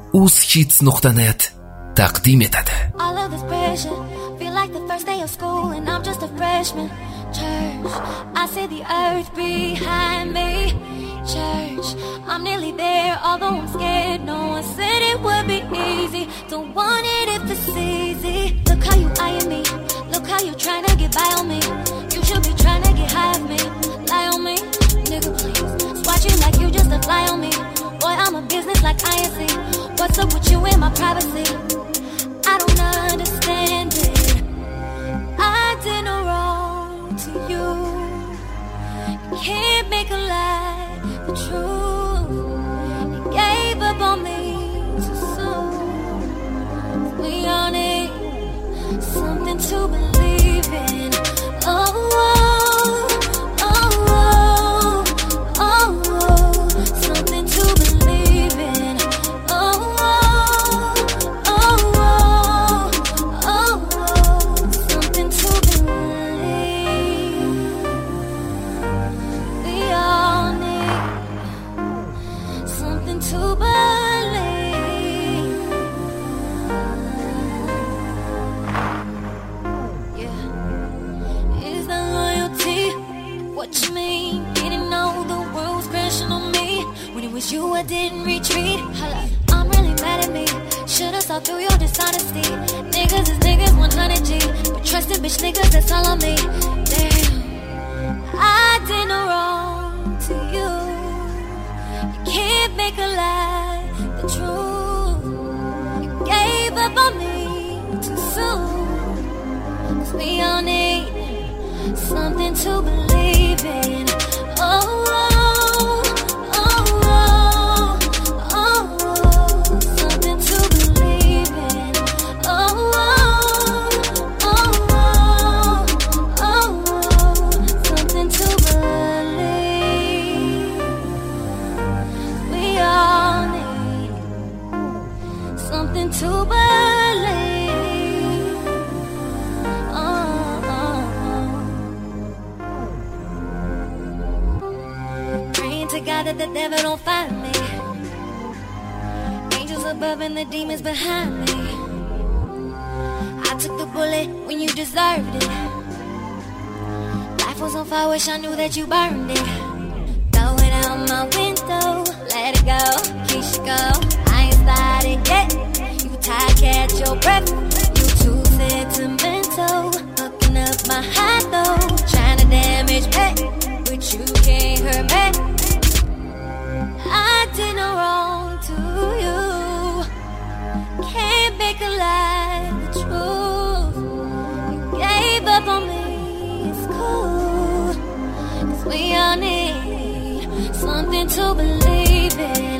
uzhits.net taqdim etadi. I love this pressure. Feel like the first day of school and I'm just a freshman. Church, I see the earth behind me. Church, I'm nearly there, although I'm scared. No one said it would be easy. Don't want it if it's easy. Look how you eyeing me. Look how you trying to get by on me. You should be trying to get high of me. Lie on me, nigga please. Swatch you like you just a fly on me. Boy, I'm a business like INC. What's up with you and my privacy? I don't understand it. I did no wrong to you. Can't make a lie the truth. You gave up on me too soon. We all need something to believe in. Oh, oh, oh, oh, oh, something to believe in. Oh, oh, oh, oh, oh, something to believe. We all need something to believe. Yeah. Is that loyalty? What you mean? Didn't know the world was crashing on me. When it was you, I didn't retreat. Holla, I'm really mad at me. Should've saw through your dishonesty. Niggas is niggas 100G. But trusted bitch niggas, that's all on me. Damn, I did no wrong to you. You can't make a lie the truth. You gave up on me too soon. 'Cause we all need something to believe in. Oh, oh, oh, oh, oh, oh, something to believe in. Oh, oh, oh, oh, oh, something to believe. We all need something to believe. Praying to God that the devil don't find me. Angels above and the demons behind me. I took the bullet when you deserved it. Life was on fire, wish I knew that you burned it. Throw it out my window, let it go, Keisha go. I ain't started yet. You tired, catch your breath. You too sentimental, fucking up my high though. Trying to damage me, but you can't hurt me. I did no wrong to you. Can't make a lie the truth. You gave up on me, it's cool. 'Cause we all need something to believe in.